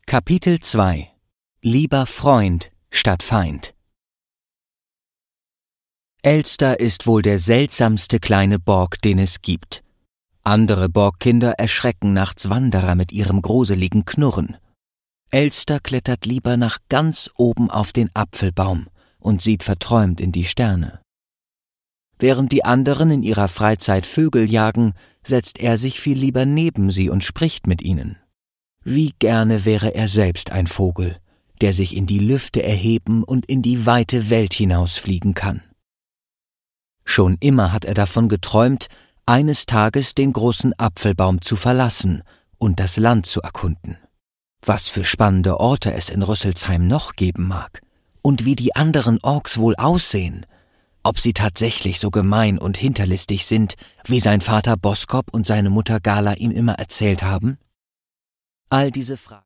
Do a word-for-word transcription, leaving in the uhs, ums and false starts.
Kapitel zwei. Lieber Freund statt Feind. Elster ist wohl der seltsamste kleine Borg, den es gibt. Andere Borgkinder erschrecken nachts Wanderer mit ihrem gruseligen Knurren. Elster klettert lieber nach ganz oben auf den Apfelbaum und sieht verträumt in die Sterne. Während die anderen in ihrer Freizeit Vögel jagen, setzt er sich viel lieber neben sie und spricht mit ihnen. Wie gerne wäre er selbst ein Vogel, der sich in die Lüfte erheben und in die weite Welt hinausfliegen kann. Schon immer hat er davon geträumt, eines Tages den großen Apfelbaum zu verlassen und das Land zu erkunden. Was für spannende Orte es in Rüsselsheim noch geben mag und wie die anderen Orks wohl aussehen, ob sie tatsächlich so gemein und hinterlistig sind, wie sein Vater Boskop und seine Mutter Gala ihm immer erzählt haben? All diese Fragen